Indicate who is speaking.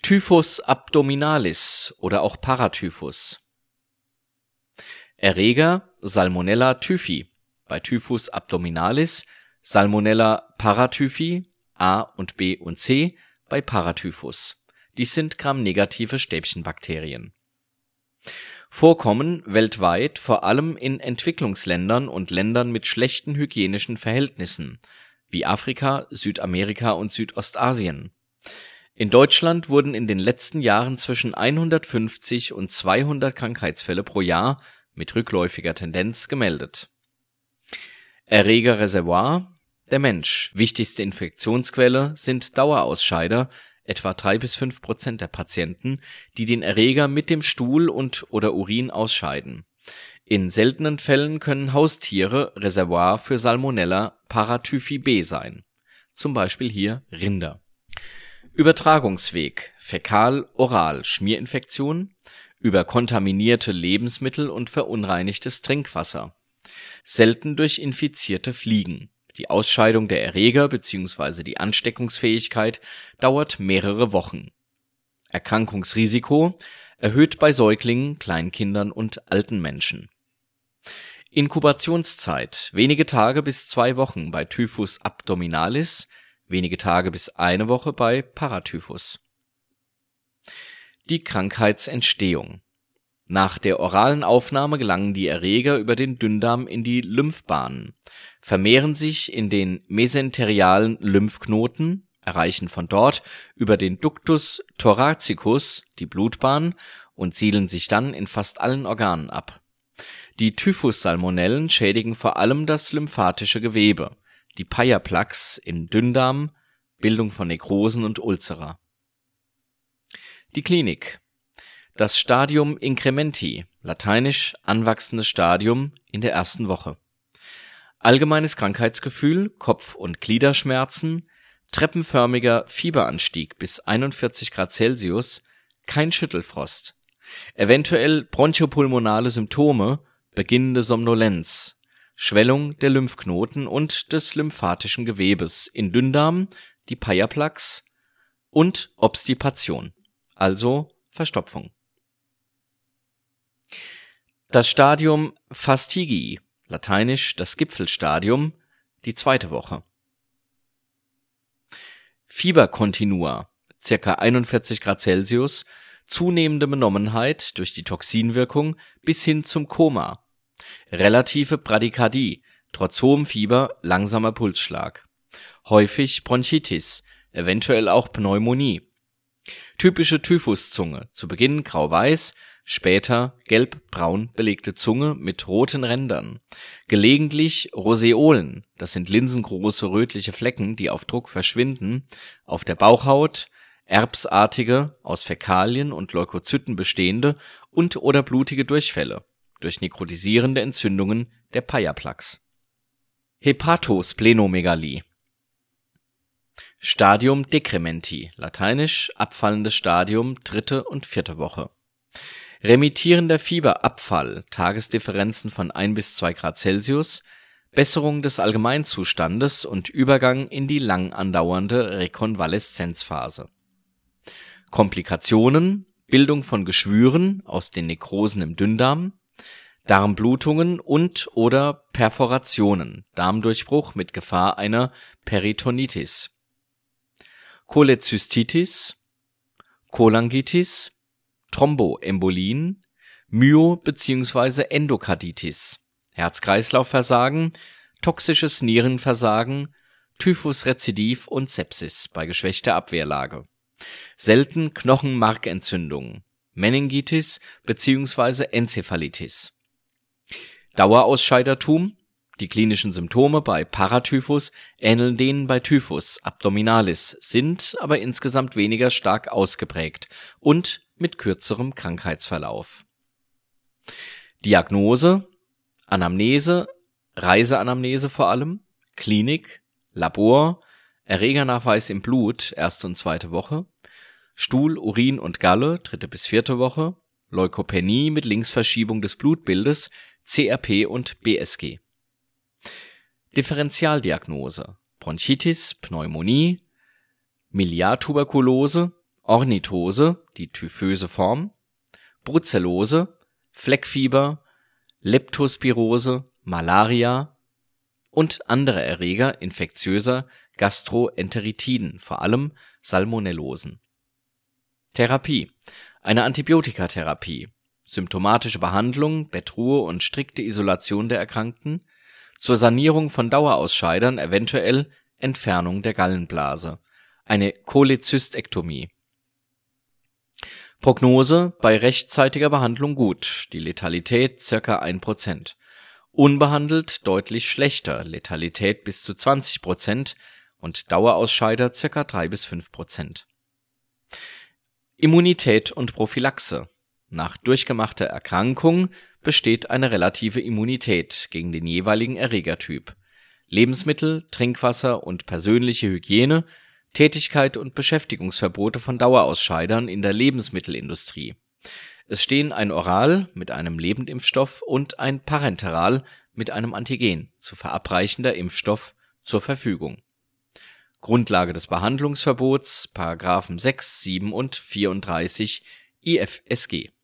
Speaker 1: Typhus abdominalis oder auch Paratyphus. Erreger Salmonella typhi, bei Typhus abdominalis Salmonella paratyphi A und B und C, bei Paratyphus. Dies sind gramnegative Stäbchenbakterien. Vorkommen weltweit vor allem in Entwicklungsländern und Ländern mit schlechten hygienischen Verhältnissen, wie Afrika, Südamerika und Südostasien. In Deutschland wurden in den letzten Jahren zwischen 150 und 200 Krankheitsfälle pro Jahr mit rückläufiger Tendenz gemeldet. Erregerreservoir: der Mensch. Wichtigste Infektionsquelle sind Dauerausscheider, etwa 3-5% der Patienten, die den Erreger mit dem Stuhl und/oder Urin ausscheiden. In seltenen Fällen können Haustiere Reservoir für Salmonella paratyphi B sein, zum Beispiel hier Rinder. Übertragungsweg: Fäkal-Oral, Schmierinfektion, über kontaminierte Lebensmittel und verunreinigtes Trinkwasser. Selten durch infizierte Fliegen. Die Ausscheidung der Erreger bzw. die Ansteckungsfähigkeit dauert mehrere Wochen. Erkrankungsrisiko erhöht bei Säuglingen, Kleinkindern und alten Menschen. Inkubationszeit: wenige Tage bis 2 Wochen bei Typhus abdominalis, wenige Tage bis 1 Woche bei Paratyphus. Die Krankheitsentstehung: nach der oralen Aufnahme gelangen die Erreger über den Dünndarm in die Lymphbahnen, vermehren sich in den mesenterialen Lymphknoten, erreichen von dort über den Ductus thoracicus die Blutbahn und siedeln sich dann in fast allen Organen ab. Die Typhus-Salmonellen schädigen vor allem das lymphatische Gewebe, die Peyerplaques im Dünndarm, Bildung von Nekrosen und Ulcera. Die Klinik: das Stadium Incrementi, lateinisch anwachsendes Stadium, in der ersten Woche. Allgemeines Krankheitsgefühl, Kopf- und Gliederschmerzen, treppenförmiger Fieberanstieg bis 41 Grad Celsius, kein Schüttelfrost. Eventuell bronchopulmonale Symptome, beginnende Somnolenz, Schwellung der Lymphknoten und des lymphatischen Gewebes in Dünndarm, die Peyerplaques, und Obstipation, also Verstopfung. Das Stadium Fastigii, lateinisch das Gipfelstadium, die 2. Woche. Fieberkontinua, ca. 41 Grad Celsius, zunehmende Benommenheit durch die Toxinwirkung bis hin zum Koma, relative Bradykardie, trotz hohem Fieber langsamer Pulsschlag, häufig Bronchitis, eventuell auch Pneumonie. Typische Typhuszunge, zu Beginn grau-weiß, später gelb-braun belegte Zunge mit roten Rändern, gelegentlich Roseolen, das sind linsengroße rötliche Flecken, die auf Druck verschwinden, auf der Bauchhaut, erbsartige, aus Fäkalien und Leukozyten bestehende und/oder blutige Durchfälle durch nekrotisierende Entzündungen der Peyerplaques. Hepatosplenomegalie. Stadium Decrementi, lateinisch abfallendes Stadium, 3. und 4. Woche. Remittierender Fieberabfall, Tagesdifferenzen von 1 bis 2 Grad Celsius, Besserung des Allgemeinzustandes und Übergang in die lang andauernde Rekonvaleszenzphase. Komplikationen: Bildung von Geschwüren aus den Nekrosen im Dünndarm, Darmblutungen und/oder Perforationen, Darmdurchbruch mit Gefahr einer Peritonitis. Cholezystitis, Cholangitis, Thromboembolien, Myo- bzw. Endokarditis, Herz-Kreislauf-Versagen, toxisches Nierenversagen, Typhusrezidiv und Sepsis bei geschwächter Abwehrlage. Selten Knochenmarkentzündungen, Meningitis bzw. Enzephalitis. Dauerausscheidertum: die klinischen Symptome bei Paratyphus ähneln denen bei Typhus abdominalis, sind aber insgesamt weniger stark ausgeprägt und mit kürzerem Krankheitsverlauf. Diagnose: Anamnese, Reiseanamnese vor allem, Klinik, Labor, Erregernachweis im Blut, 1. und 2. Woche, Stuhl, Urin und Galle, 3. bis 4. Woche, Leukopenie mit Linksverschiebung des Blutbildes, CRP und BSG. Differentialdiagnose: Bronchitis, Pneumonie, Miliartuberkulose, Ornithose, die typhöse Form, Brucellose, Fleckfieber, Leptospirose, Malaria und andere Erreger infektiöser Gastroenteritiden, vor allem Salmonellosen. Therapie: eine Antibiotikatherapie, symptomatische Behandlung, Bettruhe und strikte Isolation der Erkrankten, zur Sanierung von Dauerausscheidern eventuell Entfernung der Gallenblase, eine Cholecystektomie. Prognose: bei rechtzeitiger Behandlung gut, die Letalität ca. 1%, unbehandelt deutlich schlechter, Letalität bis zu 20% und Dauerausscheider ca. 3-5%. Immunität und Prophylaxe: nach durchgemachter Erkrankung besteht eine relative Immunität gegen den jeweiligen Erregertyp. Lebensmittel, Trinkwasser und persönliche Hygiene, Tätigkeit und Beschäftigungsverbote von Dauerausscheidern in der Lebensmittelindustrie. Es stehen ein Oral mit einem Lebendimpfstoff und ein Parenteral mit einem Antigen zu verabreichender Impfstoff zur Verfügung. Grundlage des Behandlungsverbots § 6, 7 und 34 IFSG